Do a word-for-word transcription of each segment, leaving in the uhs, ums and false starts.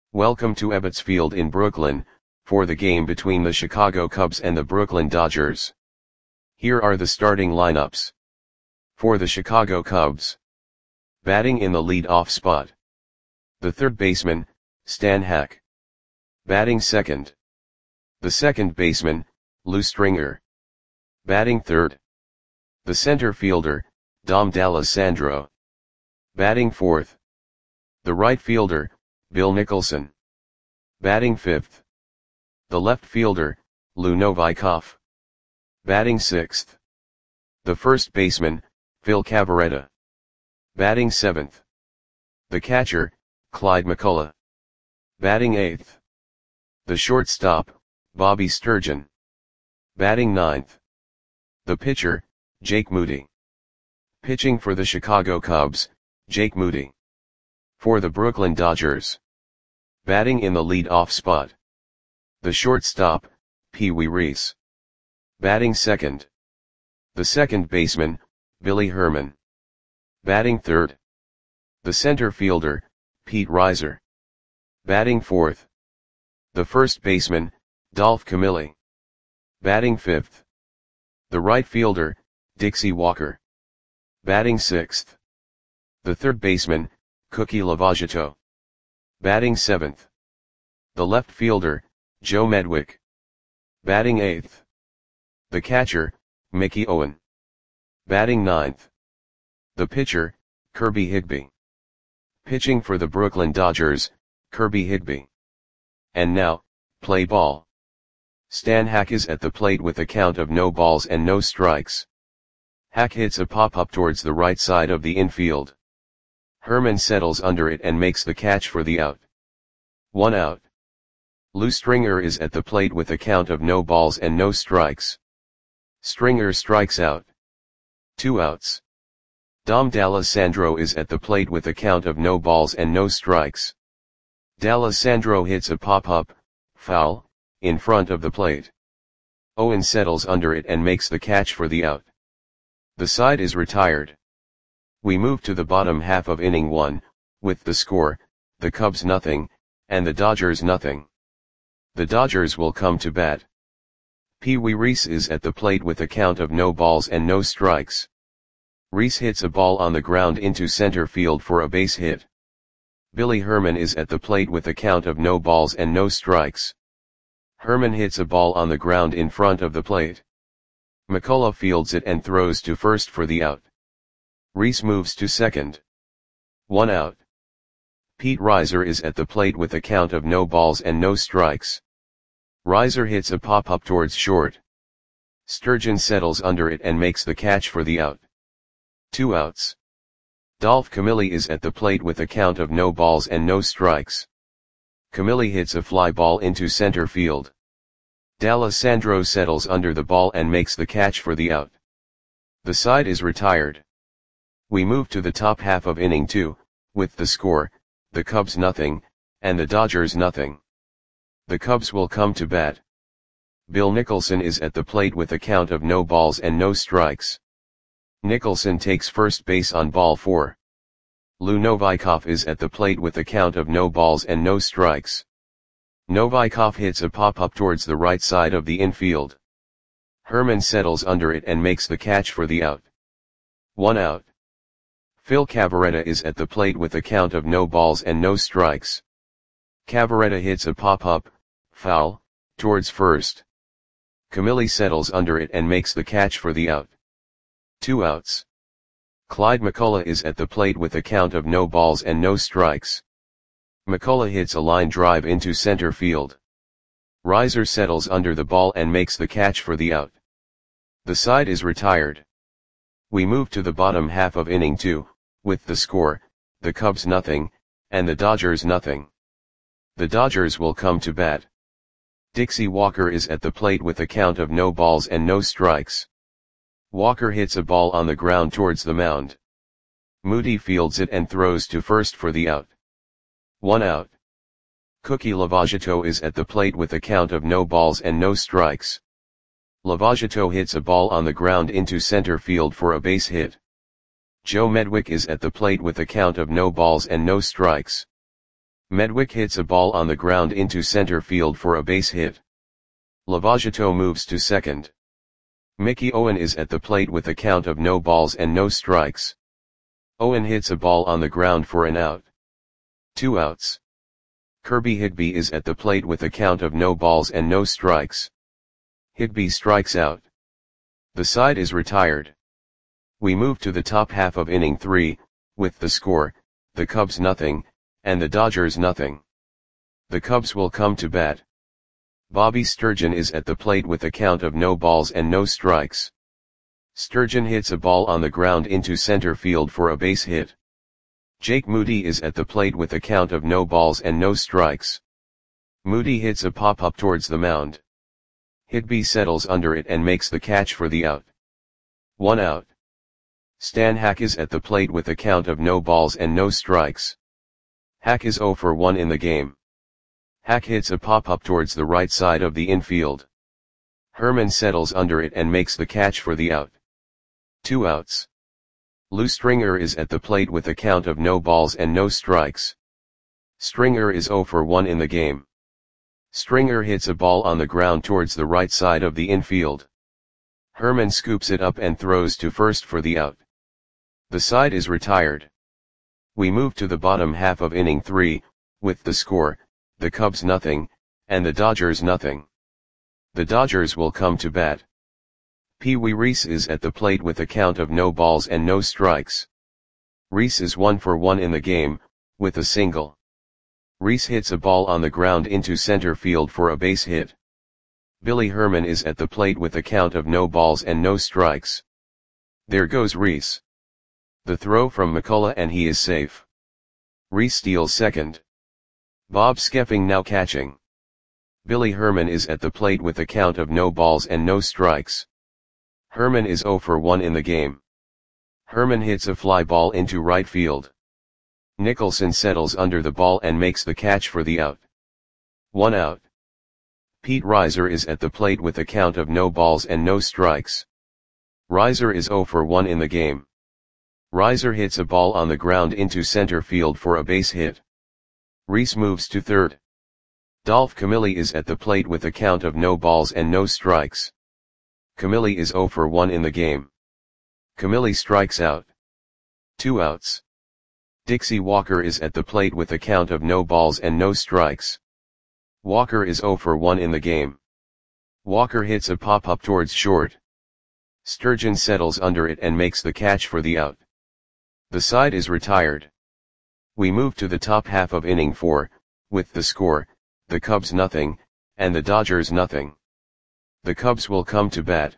Welcome to Ebbets Field in Brooklyn, for the game between the Chicago Cubs and the Brooklyn Dodgers. Here are the starting lineups. For the Chicago Cubs. Batting in the lead-off spot. The third baseman, Stan Hack. Batting second. The second baseman, Lou Stringer. Batting third. The center fielder, Dom D'Alessandro. Batting fourth. The right fielder, Bill Nicholson. Batting fifth. The left fielder, Lou Novikov. Batting sixth. The first baseman, Phil Cavarretta. Batting seventh. The catcher, Clyde McCullough. Batting eighth. The shortstop, Bobby Sturgeon. Batting ninth. The pitcher, Jake Moody. Pitching for the Chicago Cubs, Jake Moody. For the Brooklyn Dodgers. Batting in the lead-off spot. The shortstop, Pee Wee Reese. Batting second. The second baseman, Billy Herman. Batting third. The center fielder, Pete Reiser. Batting fourth. The first baseman, Dolph Camilli. Batting fifth. The right fielder, Dixie Walker. Batting sixth. The third baseman, Cookie Lavagetto. Batting seventh. The left fielder, Joe Medwick. Batting eighth. The catcher, Mickey Owen. Batting ninth. The pitcher, Kirby Higbee. Pitching for the Brooklyn Dodgers, Kirby Higbee. And now, play ball. Stan Hack is at the plate with a count of no balls and no strikes. Hack hits a pop-up towards the right side of the infield. Herman settles under it and makes the catch for the out. One out. Lou Stringer is at the plate with a count of no balls and no strikes. Stringer strikes out. Two outs. Dom D'Alessandro is at the plate with a count of no balls and no strikes. D'Alessandro hits a pop-up, foul, in front of the plate. Owen settles under it and makes the catch for the out. The side is retired. We move to the bottom half of inning one, with the score, the Cubs nothing, and the Dodgers nothing. The Dodgers will come to bat. Pee Wee Reese is at the plate with a count of no balls and no strikes. Reese hits a ball on the ground into center field for a base hit. Billy Herman is at the plate with a count of no balls and no strikes. Herman hits a ball on the ground in front of the plate. McCullough fields it and throws to first for the out. Reese moves to second. One out. Pete Reiser is at the plate with a count of no balls and no strikes. Reiser hits a pop-up towards short. Sturgeon settles under it and makes the catch for the out. Two outs. Dolph Camilli is at the plate with a count of no balls and no strikes. Camilli hits a fly ball into center field. D'Alessandro settles under the ball and makes the catch for the out. The side is retired. We move to the top half of inning two, with the score, the Cubs nothing, and the Dodgers nothing. The Cubs will come to bat. Bill Nicholson is at the plate with a count of no balls and no strikes. Nicholson takes first base on ball four. Lou Novikov is at the plate with a count of no balls and no strikes. Novikov hits a pop-up towards the right side of the infield. Herman settles under it and makes the catch for the out. One out. Phil Cavarretta is at the plate with a count of no balls and no strikes. Cavarretta hits a pop-up, foul, towards first. Camilli settles under it and makes the catch for the out. Two outs. Clyde McCullough is at the plate with a count of no balls and no strikes. McCullough hits a line drive into center field. Reiser settles under the ball and makes the catch for the out. The side is retired. We move to the bottom half of inning two, with the score, the Cubs nothing, and the Dodgers nothing. The Dodgers will come to bat. Dixie Walker is at the plate with a count of no balls and no strikes. Walker hits a ball on the ground towards the mound. Moody fields it and throws to first for the out. One out. Cookie Lavagetto is at the plate with a count of no balls and no strikes. Lavagetto hits a ball on the ground into center field for a base hit. Joe Medwick is at the plate with a count of no balls and no strikes. Medwick hits a ball on the ground into center field for a base hit. Lavagetto moves to second. Mickey Owen is at the plate with a count of no balls and no strikes. Owen hits a ball on the ground for an out. Two outs. Kirby Higby is at the plate with a count of no balls and no strikes. Higby strikes out. The side is retired. We move to the top half of inning three, with the score, the Cubs nothing, and the Dodgers nothing. The Cubs will come to bat. Bobby Sturgeon is at the plate with a count of no balls and no strikes. Sturgeon hits a ball on the ground into center field for a base hit. Jake Moody is at the plate with a count of no balls and no strikes. Moody hits a pop-up towards the mound. Higby settles under it and makes the catch for the out. One out. Stan Hack is at the plate with a count of no balls and no strikes. Hack is oh for one in the game. Hack hits a pop-up towards the right side of the infield. Herman settles under it and makes the catch for the out. Two outs. Lou Stringer is at the plate with a count of no balls and no strikes. Stringer is oh for one in the game. Stringer hits a ball on the ground towards the right side of the infield. Herman scoops it up and throws to first for the out. The side is retired. We move to the bottom half of inning three, with the score, the Cubs nothing, and the Dodgers nothing. The Dodgers will come to bat. Pee Wee Reese is at the plate with a count of no balls and no strikes. Reese is one for one in the game, with a single. Reese hits a ball on the ground into center field for a base hit. Billy Herman is at the plate with a count of no balls and no strikes. There goes Reese. The throw from McCullough and he is safe. Reese steals second. Bob Skeffing now catching. Billy Herman is at the plate with a count of no balls and no strikes. Herman is oh for one in the game. Herman hits a fly ball into right field. Nicholson settles under the ball and makes the catch for the out. One out. Pete Reiser is at the plate with a count of no balls and no strikes. Reiser is oh for one in the game. Reiser hits a ball on the ground into center field for a base hit. Reese moves to third. Dolph Camilli is at the plate with a count of no balls and no strikes. Camilli is oh for one in the game. Camilli strikes out. Two outs. Dixie Walker is at the plate with a count of no balls and no strikes. Walker is oh for one in the game. Walker hits a pop-up towards short. Sturgeon settles under it and makes the catch for the out. The side is retired. We move to the top half of inning four, with the score, the Cubs nothing, and the Dodgers nothing. The Cubs will come to bat.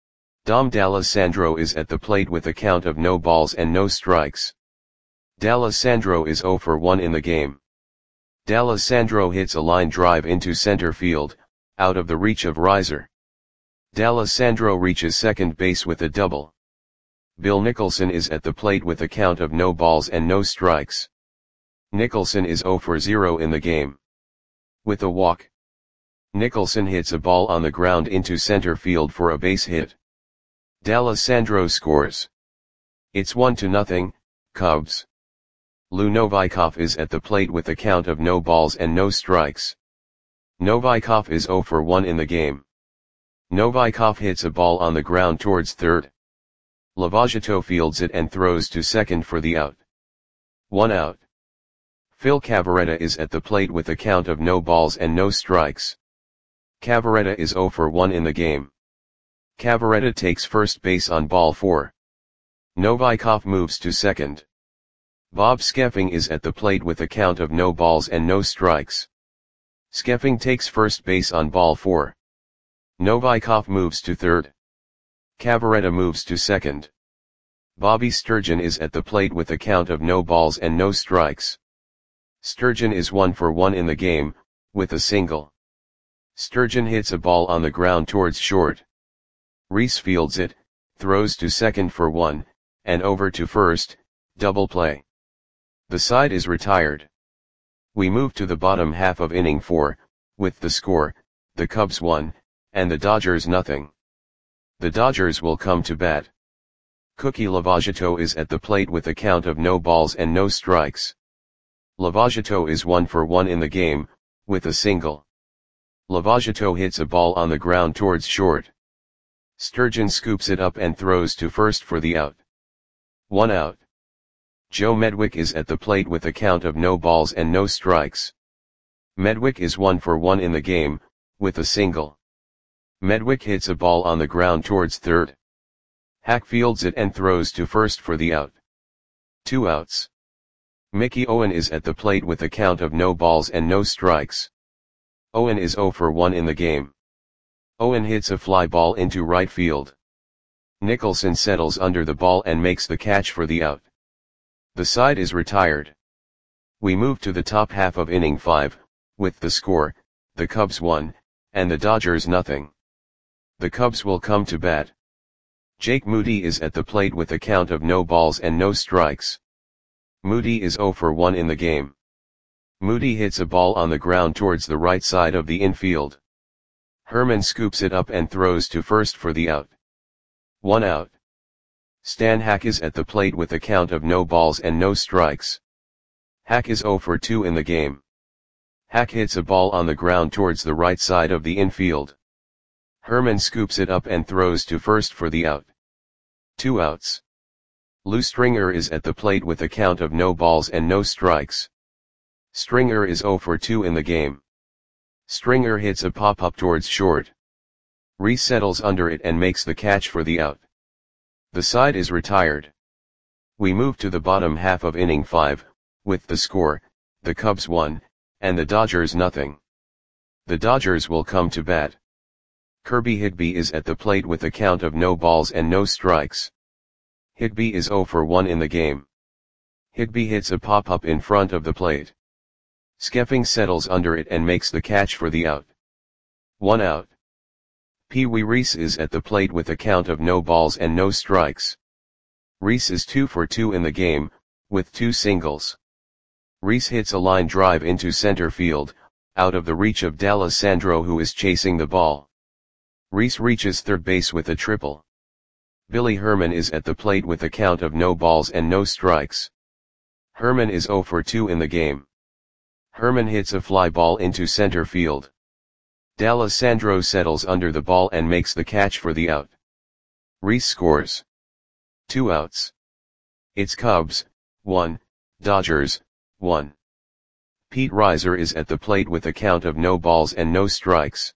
Dom D'Alessandro is at the plate with a count of no balls and no strikes. D'Alessandro is oh for one in the game. D'Alessandro hits a line drive into center field, out of the reach of Reiser. D'Alessandro reaches second base with a double. Bill Nicholson is at the plate with a count of no balls and no strikes. Nicholson is oh for zero in the game. With a walk. Nicholson hits a ball on the ground into center field for a base hit. D'Alessandro scores. It's one to nothing, Cubs. Lou Novikov is at the plate with a count of no balls and no strikes. Novikov is oh for one in the game. Novikov hits a ball on the ground towards third. Lavagetto fields it and throws to second for the out. One out. Phil Cavarretta is at the plate with a count of no balls and no strikes. Cavarretta is oh for one in the game. Cavarretta takes first base on ball four. Novikov moves to second. Bob Skeffing is at the plate with a count of no balls and no strikes. Skeffing takes first base on ball four. Novikov moves to third. Cavarretta moves to second. Bobby Sturgeon is at the plate with a count of no balls and no strikes. Sturgeon is one for one in the game, with a single. Sturgeon hits a ball on the ground towards short. Reese fields it, throws to second for one, and over to first, double play. The side is retired. We move to the bottom half of inning four, with the score, the Cubs one, and the Dodgers nothing. The Dodgers will come to bat. Cookie Lavagetto is at the plate with a count of no balls and no strikes. Lavajato is one for one in the game, with a single. Lavajato hits a ball on the ground towards short. Sturgeon scoops it up and throws to first for the out. One out. Joe Medwick is at the plate with a count of no balls and no strikes. Medwick is one for one in the game, with a single. Medwick hits a ball on the ground towards third. Hack fields it and throws to first for the out. Two outs. Mickey Owen is at the plate with a count of no balls and no strikes. Owen is zero for one in the game. Owen hits a fly ball into right field. Nicholson settles under the ball and makes the catch for the out. The side is retired. We move to the top half of inning five, with the score, the Cubs one, and the Dodgers nothing. The Cubs will come to bat. Jake Moody is at the plate with a count of no balls and no strikes. Moody is zero for one in the game. Moody hits a ball on the ground towards the right side of the infield. Herman scoops it up and throws to first for the out. One out. Stan Hack is at the plate with a count of no balls and no strikes. Hack is zero for two in the game. Hack hits a ball on the ground towards the right side of the infield. Herman scoops it up and throws to first for the out. Two outs. Lou Stringer is at the plate with a count of no balls and no strikes. Stringer is zero for two in the game. Stringer hits a pop-up towards short. Reese settles under it and makes the catch for the out. The side is retired. We move to the bottom half of inning five, with the score, the Cubs one, and the Dodgers nothing. The Dodgers will come to bat. Kirby Higby is at the plate with a count of no balls and no strikes. Higby is zero for one in the game. Higby hits a pop-up in front of the plate. Skeffing settles under it and makes the catch for the out. One out. Pee Wee Reese is at the plate with a count of no balls and no strikes. Reese is two for two in the game, with two singles. Reese hits a line drive into center field, out of the reach of D'Alessandro, who is chasing the ball. Reese reaches third base with a triple. Billy Herman is at the plate with a count of no balls and no strikes. Herman is zero for two in the game. Herman hits a fly ball into center field. D'Alessandro settles under the ball and makes the catch for the out. Reese scores. Two outs. It's Cubs, one, Dodgers, one. Pete Reiser is at the plate with a count of no balls and no strikes.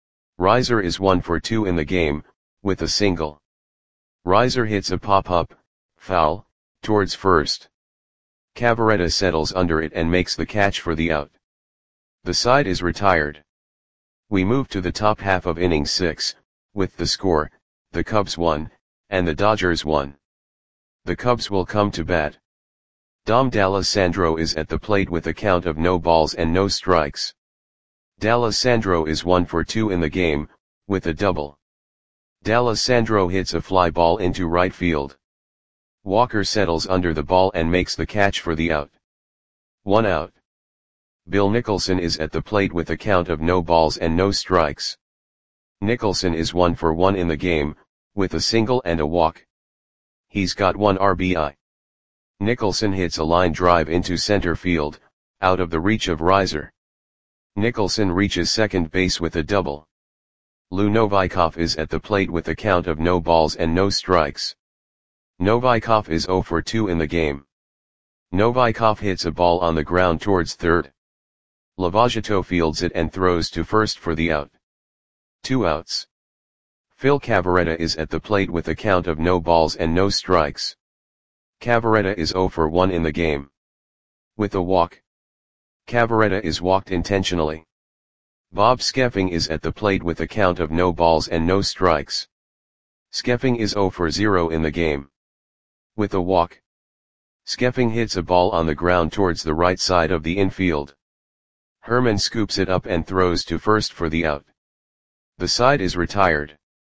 Reiser is one for two in the game, with a single. Reiser hits a pop-up, foul, towards first. Cavaretta settles under it and makes the catch for the out. The side is retired. We move to the top half of inning six, with the score, the Cubs one, and the Dodgers one. The Cubs will come to bat. Dom D'Alessandro is at the plate with a count of no balls and no strikes. D'Alessandro is one for two in the game, with a double. D'Alessandro hits a fly ball into right field. Walker settles under the ball and makes the catch for the out. One out. Bill Nicholson is at the plate with a count of no balls and no strikes. Nicholson is one for one in the game, with a single and a walk. He's got one R B I. Nicholson hits a line drive into center field, out of the reach of Reiser. Nicholson reaches second base with a double. Lou Novikov is at the plate with a count of no balls and no strikes. Novikov is zero for two in the game. Novikov hits a ball on the ground towards third. Lavajato fields it and throws to first for the out. Two outs. Phil Cavaretta is at the plate with a count of no balls and no strikes. Cavaretta is zero for one in the game. With a walk. Cavaretta is walked intentionally. Bob Skeffing is at the plate with a count of no balls and no strikes. Skeffing is zero for zero in the game. With a walk. Skeffing hits a ball on the ground towards the right side of the infield. Herman scoops it up and throws to first for the out. The side is retired.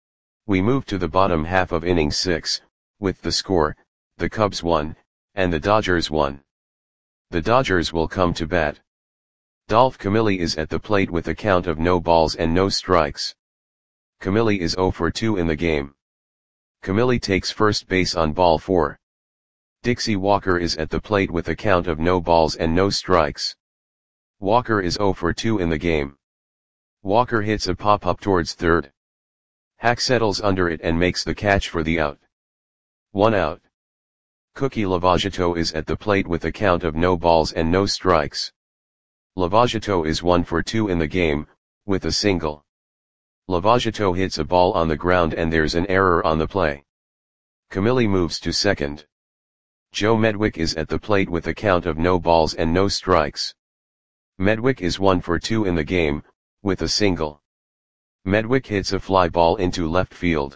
We move to the bottom half of inning six, with the score, the Cubs one, and the Dodgers one. The Dodgers will come to bat. Dolph Camilli is at the plate with a count of no balls and no strikes. Camilli is zero for two in the game. Camilli takes first base on ball four. Dixie Walker is at the plate with a count of no balls and no strikes. Walker is zero for two in the game. Walker hits a pop-up towards third. Hack settles under it and makes the catch for the out. One out. Cookie Lavagetto is at the plate with a count of no balls and no strikes. Lavagetto is one for two in the game, with a single. Lavagetto hits a ball on the ground and there's an error on the play. Camille moves to second. Joe Medwick is at the plate with a count of no balls and no strikes. Medwick is one for two in the game, with a single. Medwick hits a fly ball into left field.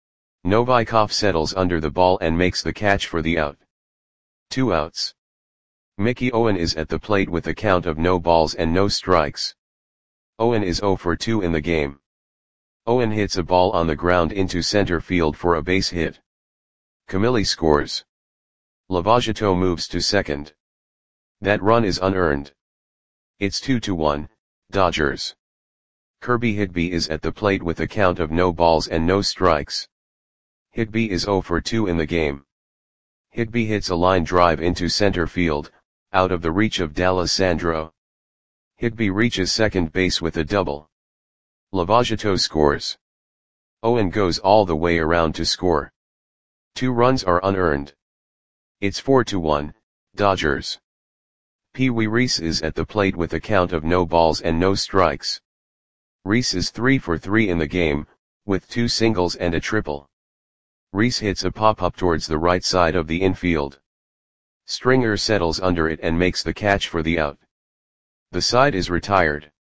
Novikov settles under the ball and makes the catch for the out. Two outs. Mickey Owen is at the plate with a count of no balls and no strikes. Owen is zero for two in the game. Owen hits a ball on the ground into center field for a base hit. Camille scores. Lavagetto moves to second. That run is unearned. It's two to one, Dodgers. Kirby Higby is at the plate with a count of no balls and no strikes. Higby is zero for two in the game. Higby hits a line drive into center field, out of the reach of D'Alessandro. Higby reaches second base with a double. Lavagetto scores. Owen goes all the way around to score. Two runs are unearned. It's four to one, Dodgers. Pee Wee Reese is at the plate with a count of no balls and no strikes. Reese is three for three in the game, with two singles and a triple. Reese hits a pop-up towards the right side of the infield. Stringer settles under it and makes the catch for the out. The side is retired.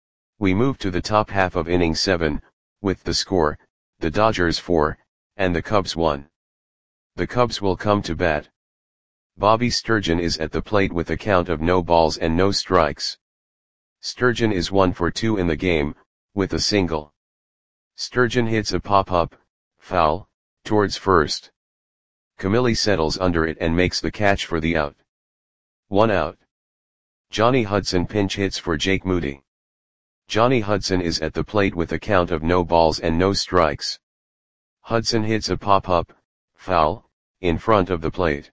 We move to the top half of inning seven, with the score, the Dodgers four, and the Cubs one. The Cubs will come to bat. Bobby Sturgeon is at the plate with a count of no balls and no strikes. Sturgeon is one for two in the game, with a single. Sturgeon hits a pop-up, foul, towards first. Camille settles under it and makes the catch for the out. One out. Johnny Hudson pinch hits for Jake Moody. Johnny Hudson is at the plate with a count of no balls and no strikes. Hudson hits a pop-up, foul, in front of the plate.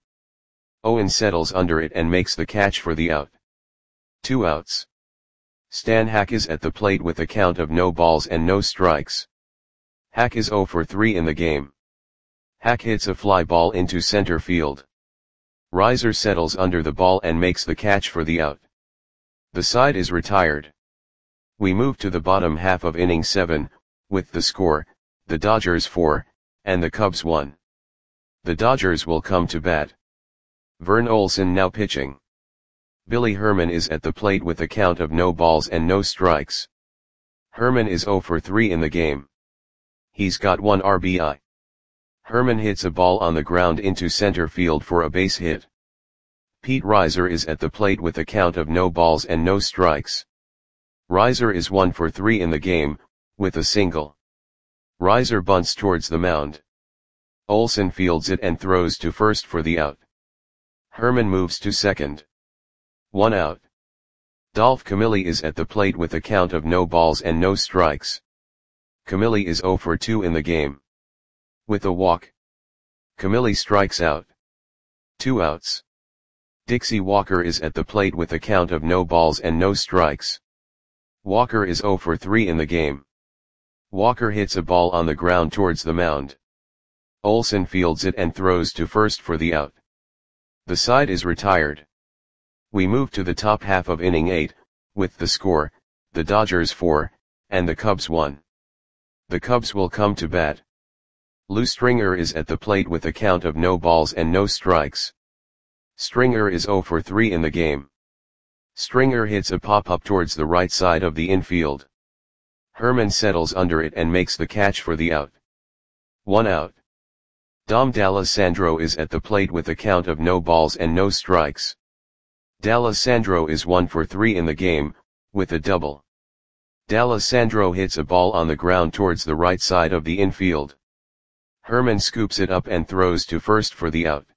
Owen settles under it and makes the catch for the out. Two outs. Stan Hack is at the plate with a count of no balls and no strikes. Hack is zero for three in the game. Hack hits a fly ball into center field. Reiser settles under the ball and makes the catch for the out. The side is retired. We move to the bottom half of inning seven, with the score, the Dodgers four, and the Cubs one. The Dodgers will come to bat. Vern Olsen now pitching. Billy Herman is at the plate with a count of no balls and no strikes. Herman is zero for three in the game. He's got one R B I. Herman hits a ball on the ground into center field for a base hit. Pete Reiser is at the plate with a count of no balls and no strikes. Reiser is one for three in the game, with a single. Reiser bunts towards the mound. Olsen fields it and throws to first for the out. Herman moves to second. One out. Dolph Camille is at the plate with a count of no balls and no strikes. Camille is zero for two in the game. With a walk. Camille strikes out. Two outs. Dixie Walker is at the plate with a count of no balls and no strikes. Walker is zero for three in the game. Walker hits a ball on the ground towards the mound. Olsen fields it and throws to first for the out. The side is retired. We move to the top half of inning eight, with the score, the Dodgers four, and the Cubs one. The Cubs will come to bat. Lou Stringer is at the plate with a count of no balls and no strikes. Stringer is zero for three in the game. Stringer hits a pop-up towards the right side of the infield. Herman settles under it and makes the catch for the out. One out. Dom D'Alessandro is at the plate with a count of no balls and no strikes. D'Alessandro is one for three in the game, with a double. D'Alessandro hits a ball on the ground towards the right side of the infield. Herman scoops it up and throws to first for the out.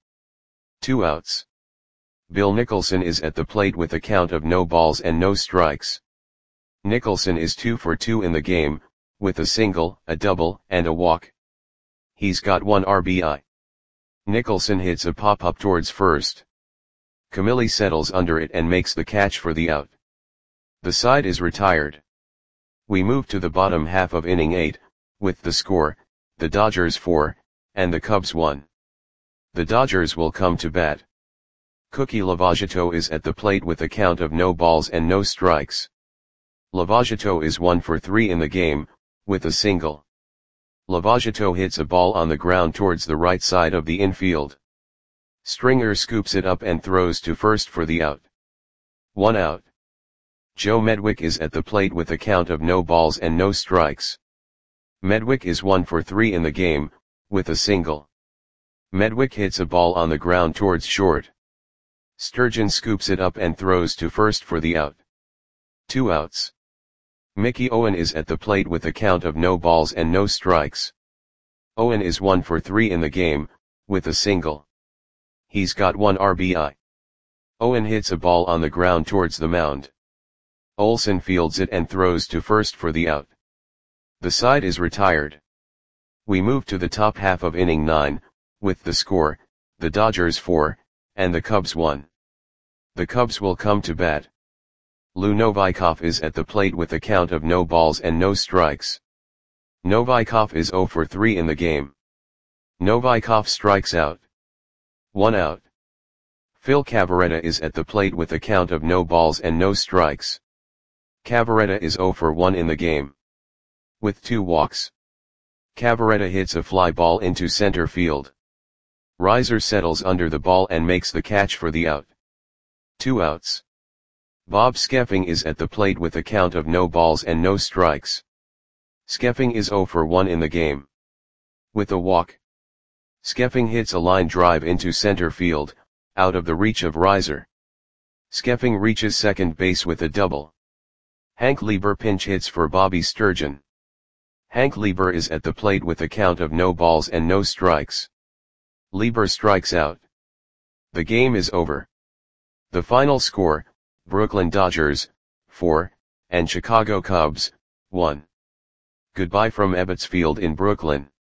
Two outs. Bill Nicholson is at the plate with a count of no balls and no strikes. Nicholson is two for two in the game, with a single, a double, and a walk. He's got one R B I. Nicholson hits a pop-up towards first. Camilli settles under it and makes the catch for the out. The side is retired. We move to the bottom half of inning eight, with the score, the Dodgers four, and the Cubs one. The Dodgers will come to bat. Cookie Lavagetto is at the plate with a count of no balls and no strikes. Lavagetto is one for three in the game, with a single. Lavagetto hits a ball on the ground towards the right side of the infield. Stringer scoops it up and throws to first for the out. One out. Joe Medwick is at the plate with a count of no balls and no strikes. Medwick is one for three in the game, with a single. Medwick hits a ball on the ground towards short. Sturgeon scoops it up and throws to first for the out. Two outs. Mickey Owen is at the plate with a count of no balls and no strikes. Owen is one for three in the game, with a single. He's got one R B I. Owen hits a ball on the ground towards the mound. Olson fields it and throws to first for the out. The side is retired. We move to the top half of inning nine, with the score, the Dodgers four, and the Cubs one. The Cubs will come to bat. Lou Novikov is at the plate with a count of no balls and no strikes. Novikov is zero for three in the game. Novikov strikes out. One out. Phil Cavarretta is at the plate with a count of no balls and no strikes. Cavarretta is zero for one in the game. With two walks. Cavarretta hits a fly ball into center field. Reiser settles under the ball and makes the catch for the out. Two outs. Bob Skeffing is at the plate with a count of no balls and no strikes. Skeffing is zero for one in the game. With a walk. Skeffing hits a line drive into center field, out of the reach of Reiser. Skeffing reaches second base with a double. Hank Lieber pinch hits for Bobby Sturgeon. Hank Lieber is at the plate with a count of no balls and no strikes. Lieber strikes out. The game is over. The final score, Brooklyn Dodgers, four, and Chicago Cubs, one. Goodbye from Ebbets Field in Brooklyn.